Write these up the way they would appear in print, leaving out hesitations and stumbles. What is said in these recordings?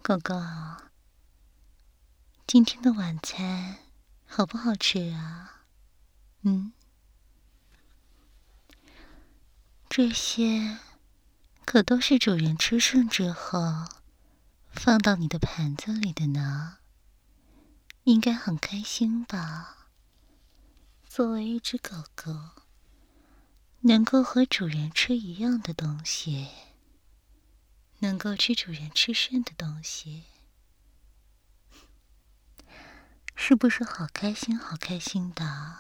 狗狗，今天的晚餐好不好吃啊？这些可都是主人吃剩之后放到你的盘子里的呢，应该很开心吧？作为一只狗狗，能够和主人吃一样的东西，能够吃主人吃剩的东西，是不是好开心好开心的？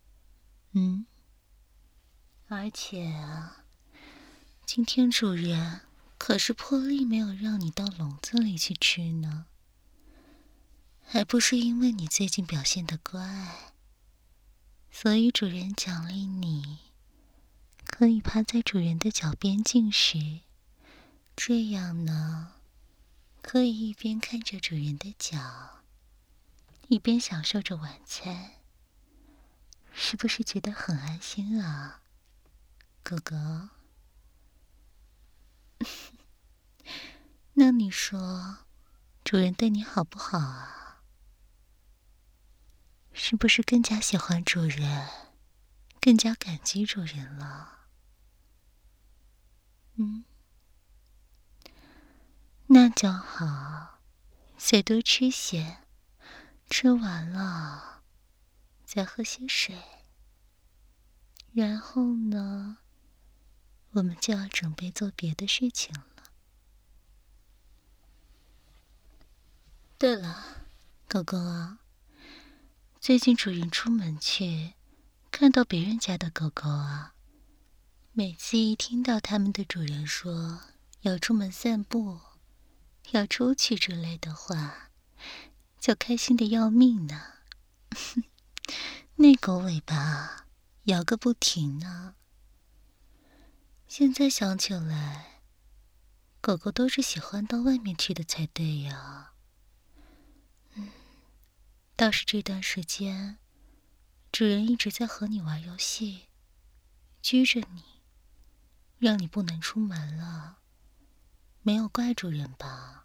而且啊，今天主人可是破例没有让你到笼子里去吃呢，还不是因为你最近表现得乖，所以主人奖励你，可以趴在主人的脚边进食，这样呢，可以一边看着主人的脚，一边享受着晚餐，是不是觉得很安心啊，狗狗？那你说，主人对你好不好啊？是不是更加喜欢主人，更加感激主人了？那就好，再多吃些，吃完了再喝些水。然后呢，我们就要准备做别的事情了。对了，狗狗啊，最近主人出门去，看到别人家的狗狗啊，每次一听到他们的主人说要出门散步，要出去之类的话，就开心得要命呢。那狗尾巴摇个不停呢。现在想起来，狗狗都是喜欢到外面去的才对呀。倒是这段时间，主人一直在和你玩游戏，拘着你，让你不能出门了，没有怪主人吧？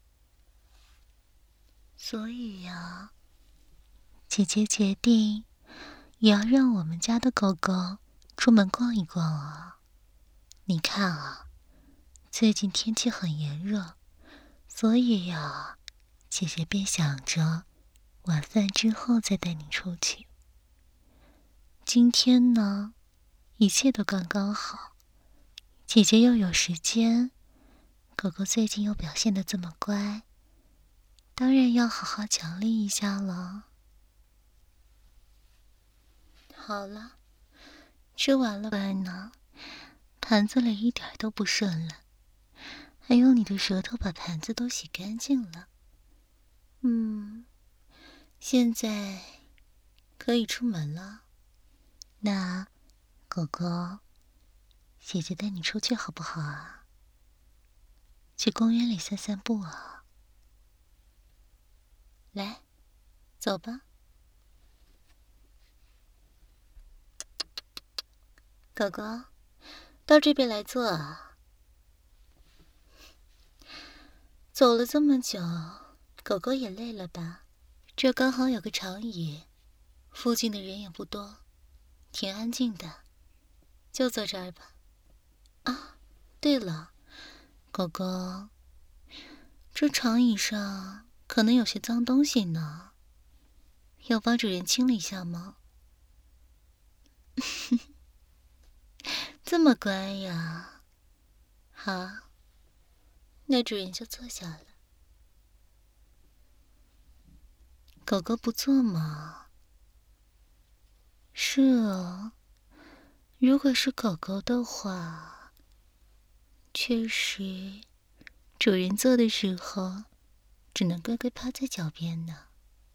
所以呀，姐姐决定也要让我们家的狗狗出门逛一逛啊。你看啊，最近天气很炎热，所以呀，姐姐便想着晚饭之后再带你出去。今天呢，一切都刚刚好，姐姐又有时间，狗狗最近又表现得这么乖，当然要好好奖励一下了。好了，吃完了饭呢，盘子里一点都不剩了，还用你的舌头把盘子都洗干净了。现在可以出门了。那狗狗，姐姐带你出去好不好啊？去公园里散散步啊。来，走吧。狗狗，到这边来坐啊。走了这么久，狗狗也累了吧？这刚好有个长椅，附近的人也不多，挺安静的，就坐这儿吧。啊，对了，狗狗，这长椅上可能有些脏东西呢，要帮主人清理一下吗？这么乖呀。好，那主人就坐下了。狗狗不坐吗？是哦，如果是狗狗的话，确实，主人坐的时候，只能乖乖趴在脚边呢。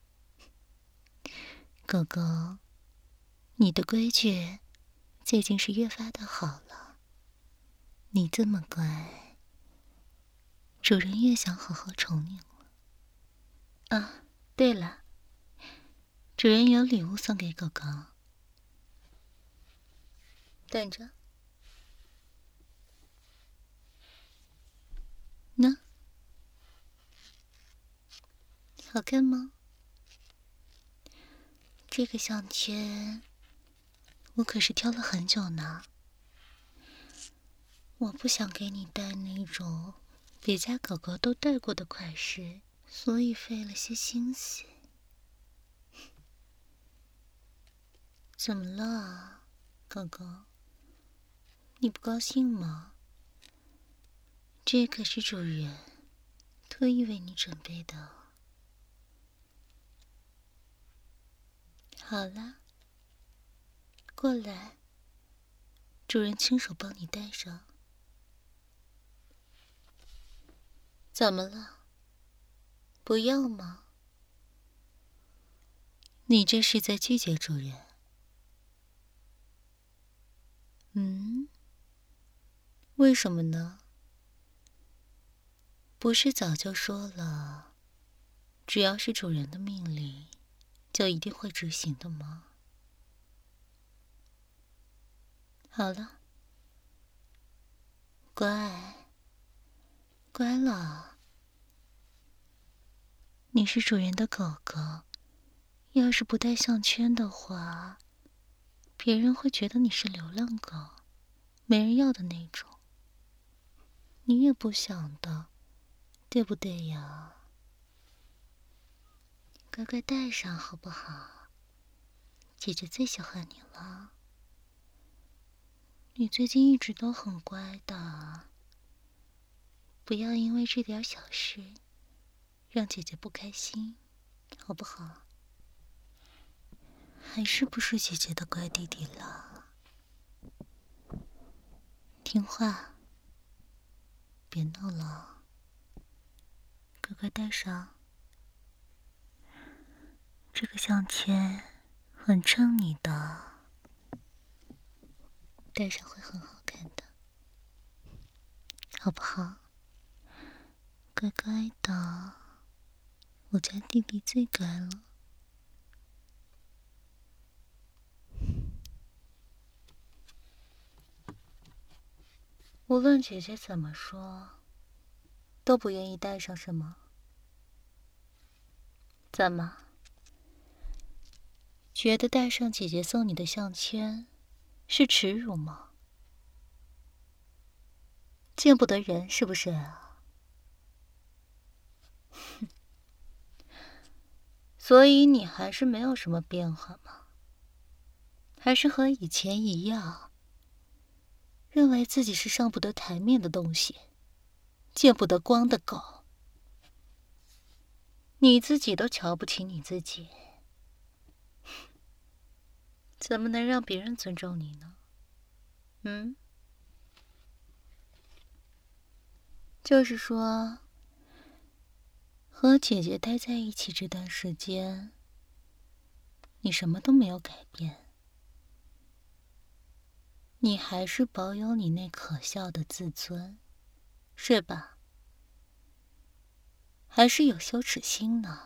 狗狗，你的规矩最近是越发的好了。你这么乖，主人越想好好宠你了。啊，对了，主人有礼物送给狗狗，等着。呢？ 好看吗？这个项圈我可是挑了很久呢。我不想给你戴那种别家狗狗都戴过的款式，所以费了些心思。怎么了，狗狗？你不高兴吗？这可是主人特意为你准备的。好了，过来，主人亲手帮你戴上。怎么了？不要吗？你这是在拒绝主人？为什么呢？不是早就说了，只要是主人的命令，就一定会执行的吗？好了，乖，乖了。你是主人的狗狗，要是不戴项圈的话，别人会觉得你是流浪狗，没人要的那种。你也不想的，对不对呀？乖乖戴上好不好？姐姐最喜欢你了。你最近一直都很乖的，不要因为这点小事让姐姐不开心，好不好？还是不是姐姐的乖弟弟了？听话，别闹了，乖乖戴上。这个项圈很衬你的，戴上会很好看的，好不好？乖乖的，我家弟弟最乖了。无论姐姐怎么说，都不愿意戴上是吗？怎么？觉得戴上姐姐送你的项圈是耻辱吗？见不得人是不是啊？所以你还是没有什么变化吗？还是和以前一样，认为自己是上不得台面的东西，见不得光的狗。你自己都瞧不起你自己，怎么能让别人尊重你呢？就是说，和姐姐待在一起这段时间，你什么都没有改变，你还是保有你那可笑的自尊，是吧？还是有羞耻心呢。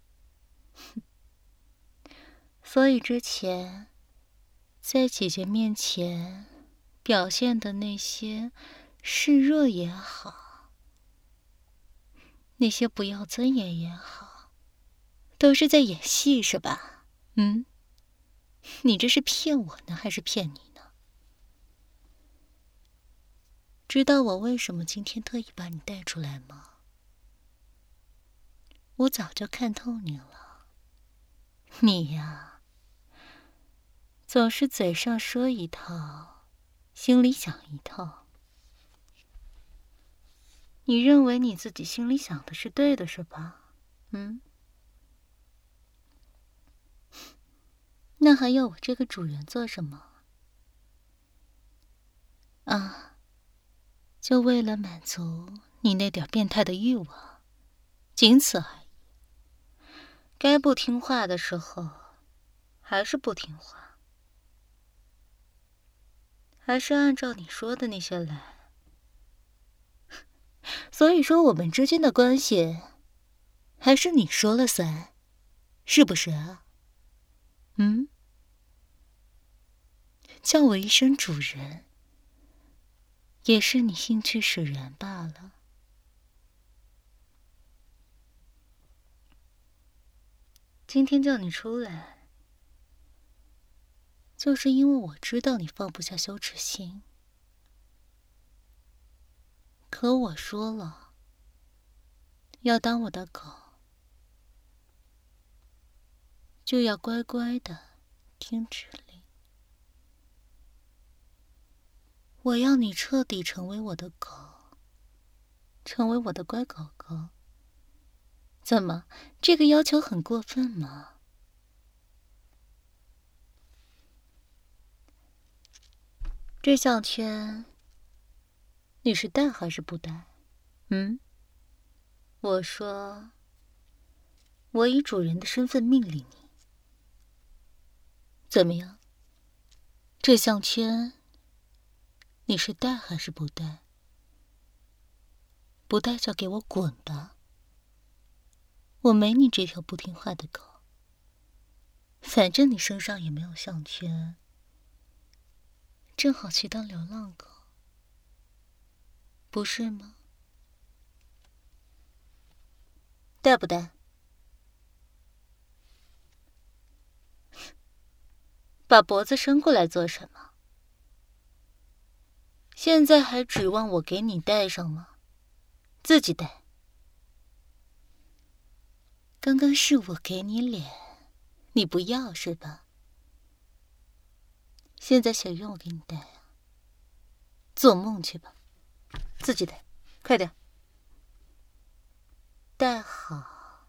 所以之前在姐姐面前表现的那些示弱也好，那些不要尊严也好，都是在演戏是吧？你这是骗我呢，还是骗你呢？知道我为什么今天特意把你带出来吗？我早就看透你了，你呀，总是嘴上说一套，心里想一套。你认为你自己心里想的是对的，是吧？那还要我这个主人做什么？啊，就为了满足你那点变态的欲望，仅此而已。该不听话的时候，还是不听话，还是按照你说的那些来。所以说，我们之间的关系，还是你说了算，是不是啊？叫我一声主人，也是你兴趣使然罢了。 今天叫你出来，就是因为我知道你放不下羞耻心。可我说了，要当我的狗，就要乖乖的听指令。我要你彻底成为我的狗，成为我的乖狗狗。怎么，这个要求很过分吗？这项圈，你是戴还是不戴？我说，我以主人的身份命令你，怎么样？这项圈，你是戴还是不戴？不戴就给我滚吧！我没你这条不听话的狗。反正你身上也没有项圈，正好去当流浪狗，不是吗？戴不戴？把脖子伸过来做什么？现在还指望我给你戴上吗？自己戴。刚刚是我给你脸，你不要是吧？现在想让我给你戴啊？做梦去吧，自己戴，快点。戴好，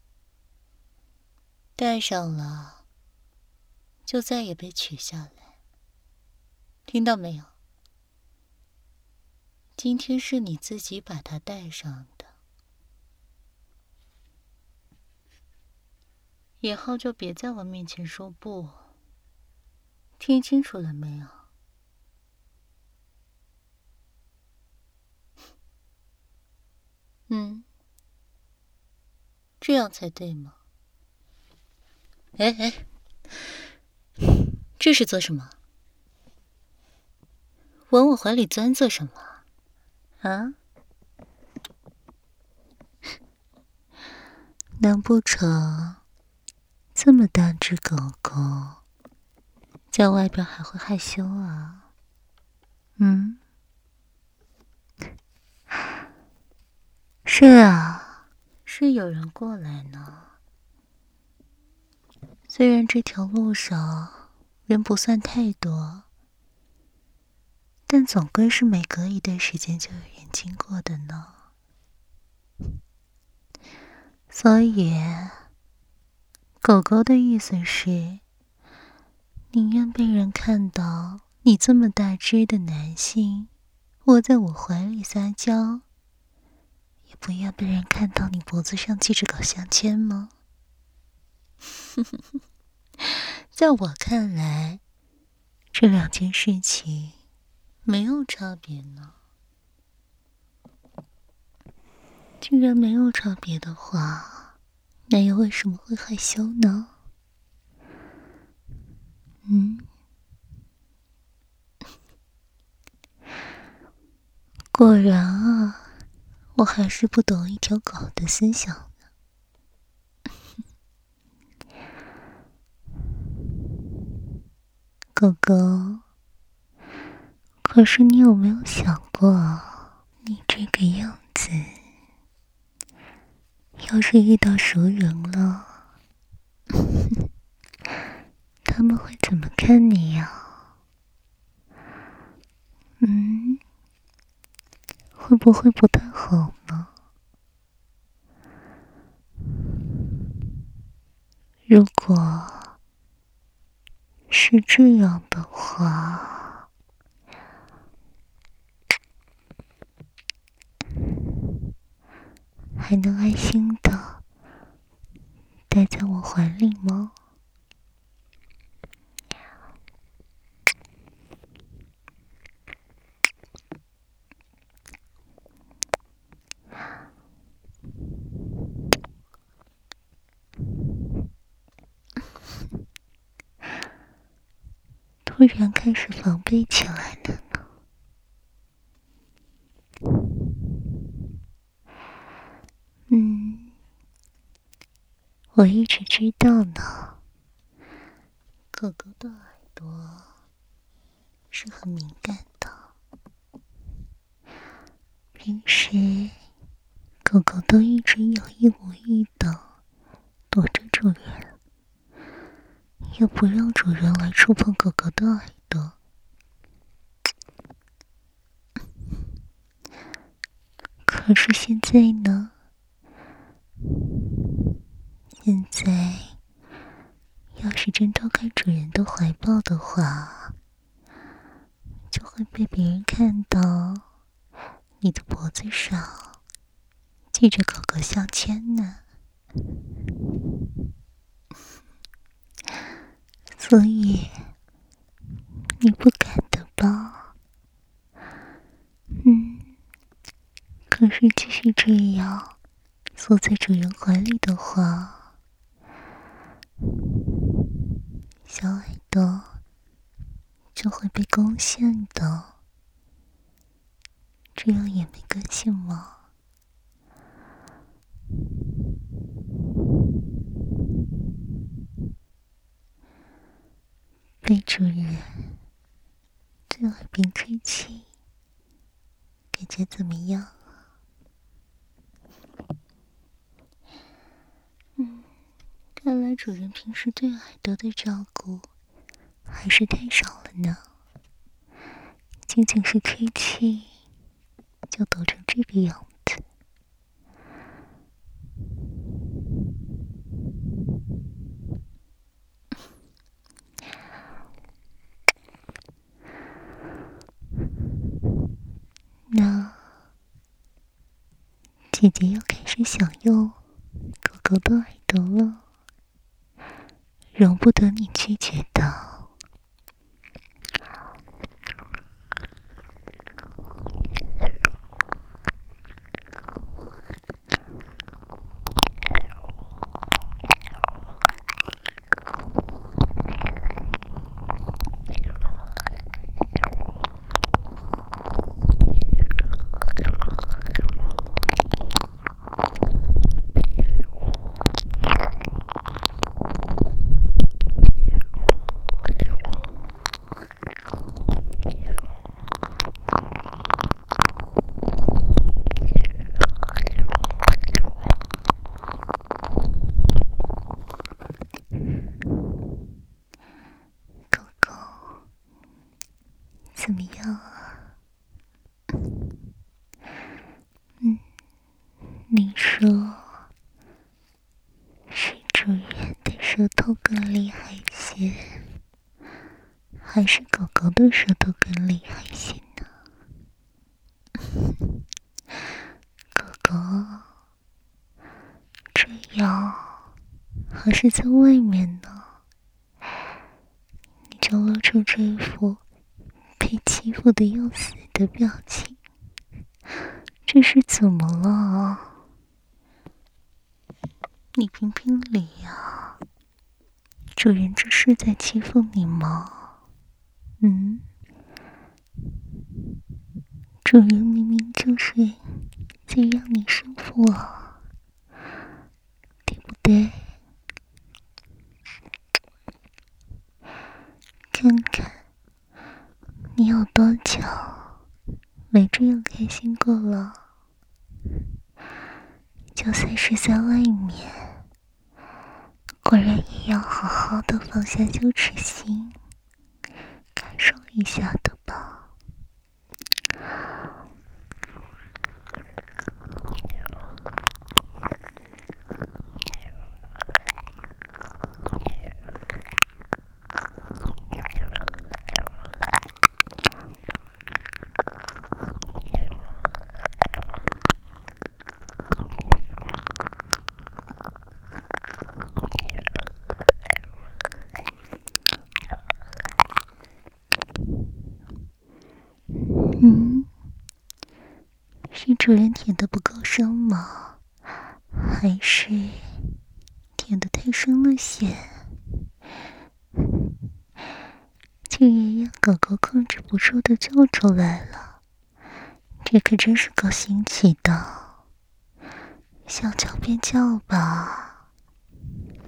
戴上了，就再也别取下来，听到没有？今天是你自己把它戴上的，以后就别在我面前说不，听清楚了没有？这样才对吗？哎，这是做什么？往我怀里钻做什么？啊？难不成这么大只狗狗，在外边还会害羞啊？是啊，是有人过来呢。虽然这条路上人不算太多，但总归是每隔一段时间就有人经过的呢。所以，狗狗的意思是，宁愿被人看到你这么大只的男性窝在我怀里撒娇，也不要被人看到你脖子上系着狗项圈吗？在我看来，这两件事情没有差别呢。既然没有差别的话，那又为什么会害羞呢？果然啊，我还是不懂一条狗的思想呢。狗狗，可是你有没有想过，你这个样子，要是遇到熟人了，他们会怎么看你呀？会不会不太好呢？如果是这样的话，还能安心的待在我怀里吗？突然开始防备起来了呢。 我一直知道呢，狗狗的耳朵是很敏感的，平时狗狗都一直有意无意的躲着主人，也不让主人来触碰狗狗的耳朵。可是现在呢？现在要是真脱开主人的怀抱的话，就会被别人看到你的脖子上系着狗狗项圈呢。所以你不敢的吧？可是继续这样缩在主人怀里的话，小耳朵就会被攻陷的，这样也没关系吗？被主人在耳边吹气，感觉怎么样？看来主人平时对耳朵的照顾还是太少了呢。仅仅是吹气就抖成这个样子。那姐姐要开始享用狗狗的耳朵了，容不得你拒绝的。怎么样啊？你说是主人的舌头更厉害些，还是狗狗的舌头更厉害些呢？狗狗这样还是在外面呢，你就露出这一副被欺负的要死的表情，这是怎么了啊？你评评理呀！主人这是在欺负你吗？主人明明就是在让你舒服啊，对不对？看看你有多久没这样开心过了？就算是在外面，果然也要好好的放下羞耻心，感受一下的吧。是主人舔得不够深吗？还是舔得太深了些？竟然让狗狗控制不住的叫出来了，这可真是够新奇的。想叫便叫吧。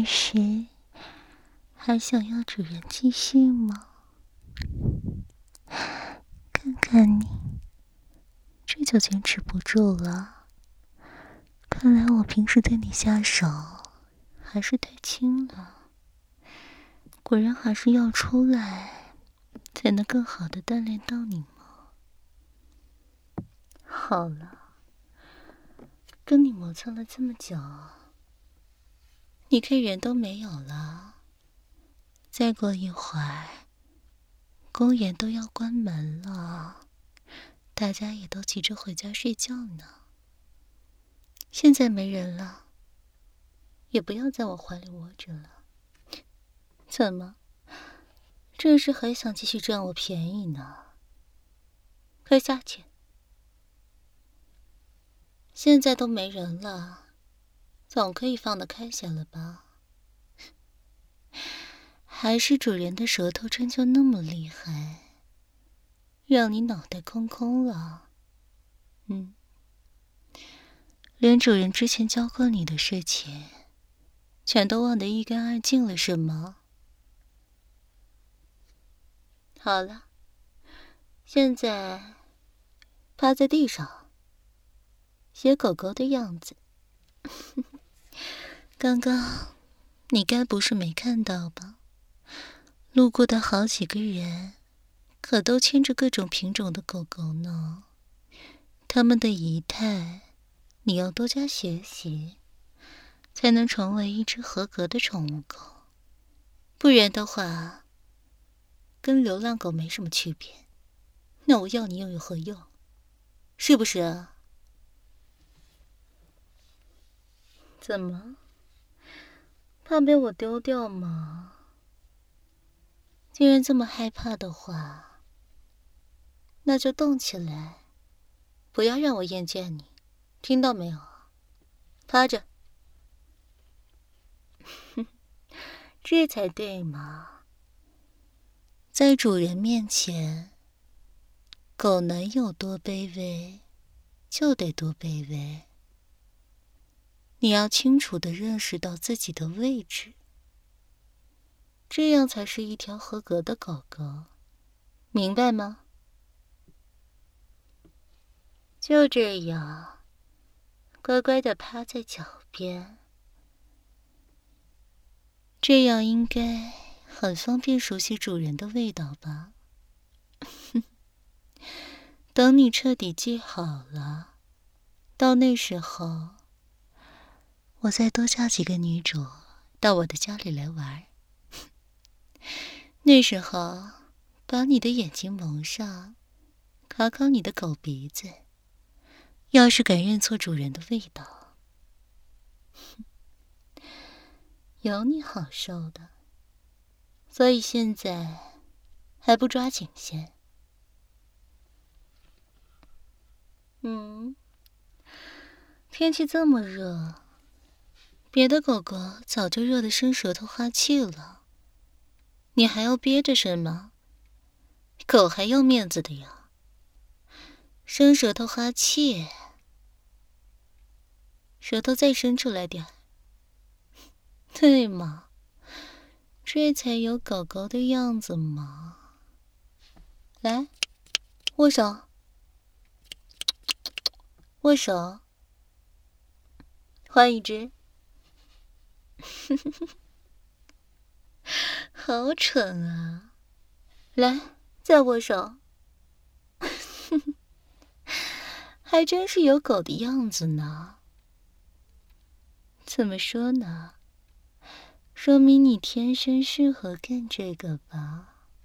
这时还想要主人继续吗？看看你，这就坚持不住了。看来我平时对你下手还是太轻了，果然还是要出来才能更好的锻炼到你吗？好了，跟你磨蹭了这么久，你看人都没有了，再过一会儿公园都要关门了，大家也都急着回家睡觉呢。现在没人了，也不要在我怀里窝着了。怎么，这时还想继续占我便宜呢？快下去！现在都没人了，总可以放得开些了吧？还是主人的舌头针灸那么厉害，让你脑袋空空了？连主人之前教过你的事情，全都忘得一干二净了是吗？好了，现在趴在地上，学狗狗的样子。刚刚你该不是没看到吧？路过的好几个人，可都牵着各种品种的狗狗呢。他们的仪态，你要多加学习，才能成为一只合格的宠物狗。不然的话，跟流浪狗没什么区别。那我要你又有何用？是不是啊？怎么？怕被我丢掉吗？既然这么害怕的话，那就动起来，不要让我厌倦你，听到没有？趴着。这才对嘛。在主人面前，狗能有多卑微，就得多卑微。你要清楚地认识到自己的位置，这样才是一条合格的狗狗，明白吗？就这样，乖乖地趴在脚边，这样应该很方便熟悉主人的味道吧。等你彻底记好了，到那时候我再多叫几个女主到我的家里来玩。那时候把你的眼睛蒙上，烤烤你的狗鼻子，要是敢认错主人的味道，有你好受的。所以现在还不抓紧些。天气这么热，别的狗狗早就热得伸舌头哈气了，你还要憋着什么？狗还要面子的呀，伸舌头哈气，舌头再伸出来点，对嘛？这才有狗狗的样子嘛。来，握手，握手，换一只。好蠢啊！来，再握手。还真是有狗的样子呢。怎么说呢？说明你天生适合干这个吧。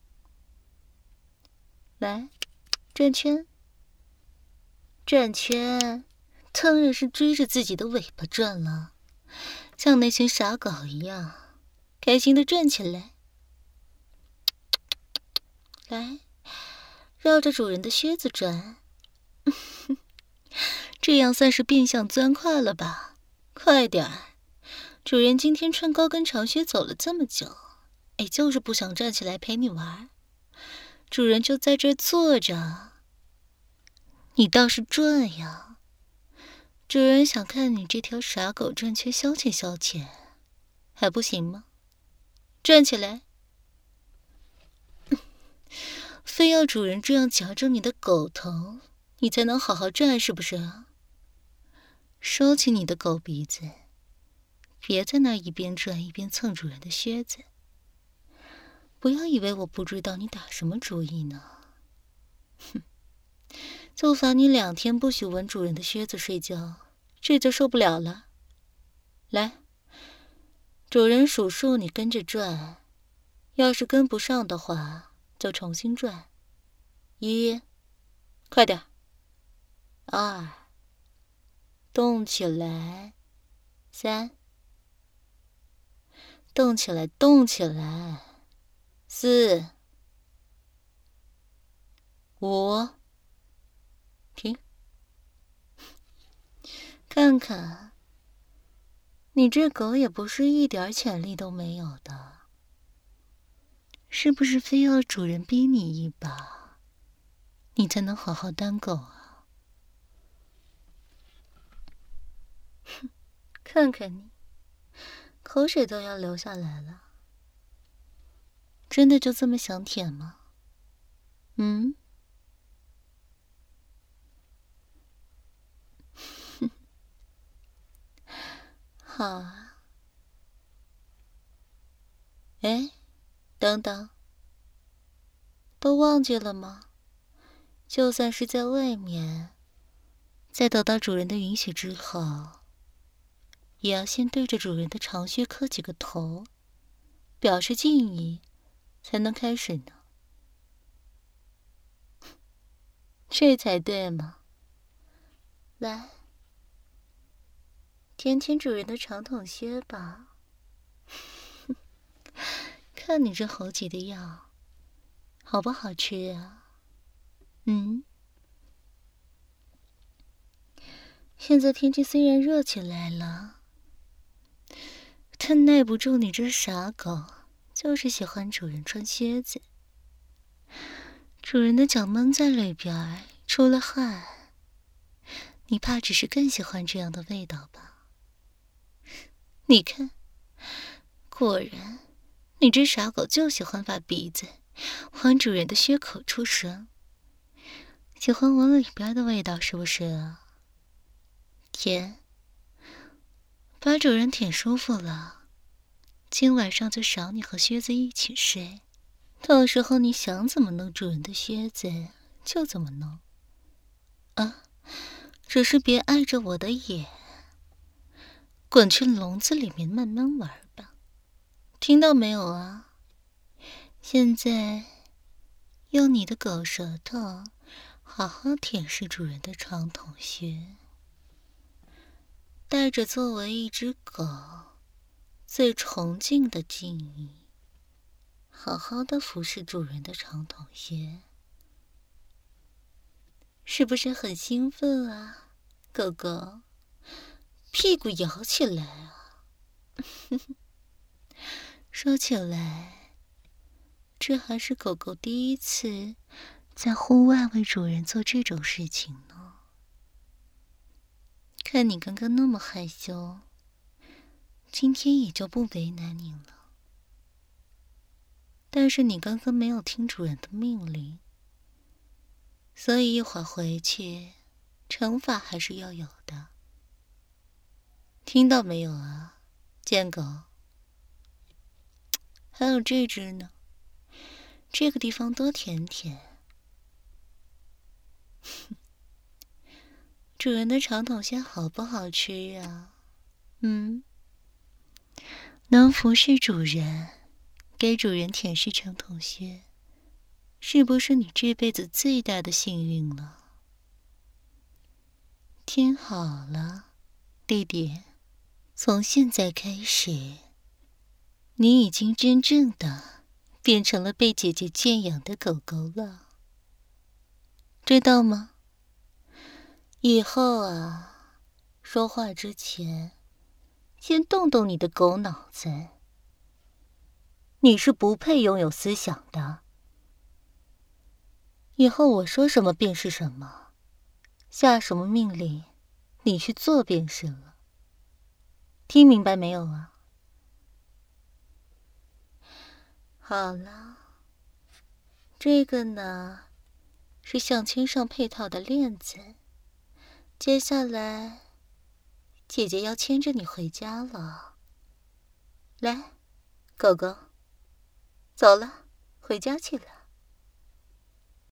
来，转圈，转圈，当然是追着自己的尾巴转了，像那群傻狗一样，开心的转起来。来，绕着主人的靴子转，这样算是变相钻快了吧？快点儿！主人今天穿高跟长靴走了这么久，就是不想站起来陪你玩。主人就在这坐着，你倒是转呀！主人想看你这条傻狗转圈消遣消遣。 还不行吗？站起来！非要主人这样夹着你的狗头，你才能好好站，是不是啊？收起你的狗鼻子，别在那一边转一边蹭主人的靴子。不要以为我不知道你打什么主意呢。哼，就罚你2天不许闻主人的靴子睡觉，这就受不了了。来，主人数数，你跟着转，要是跟不上的话，就重新转。1，快点。2，动起来。3，动起来，动起来。4、5，停。看看，你这狗也不是一点潜力都没有的，是不是非要主人逼你一把，你才能好好当狗啊？哼，看看你，口水都要流下来了。真的就这么想舔吗？好啊。哎，等等，都忘记了吗？就算是在外面，在得到主人的允许之后，也要先对着主人的长靴磕几个头，表示敬意，才能开始呢。这才对嘛。来，舔舔主人的长筒靴吧。看你这猴急的样，好不好吃啊？现在天气虽然热起来了，但耐不住你这傻狗，就是喜欢主人穿靴子。主人的脚闷在里边，出了汗，你怕只是更喜欢这样的味道吧？你看，果然，你这傻狗就喜欢把鼻子往主人的靴口处伸，喜欢闻里边的味道，是不是啊？舔，把主人舔舒服了，今晚上就赏你和靴子一起睡。到时候你想怎么弄主人的靴子就怎么弄啊，只是别碍着我的眼，滚去笼子里面慢慢玩吧，听到没有啊？现在用你的狗舌头好好舔舐主人的长筒靴，带着作为一只狗最崇敬的敬意，好好的服侍主人的长筒靴，是不是很兴奋啊，狗狗？屁股摇起来啊！说起来，这还是狗狗第一次在户外为主人做这种事情呢。看你刚刚那么害羞，今天也就不为难你了。但是你刚刚没有听主人的命令，所以一会儿回去，惩罚还是要有的。听到没有啊，贱狗？还有这只呢，这个地方多舔舔。主人的长筒靴好不好吃啊？能服侍主人，给主人舔舐长筒靴，是不是你这辈子最大的幸运了？听好了，弟弟，从现在开始，你已经真正的变成了被姐姐圈养的狗狗了，知道吗？以后啊，说话之前，先动动你的狗脑子。你是不配拥有思想的。以后我说什么便是什么，下什么命令，你去做便是了。听明白没有啊？ 好了，这个呢是项圈上配套的链子，接下来姐姐要牵着你回家了。来，狗狗，走了，回家去了。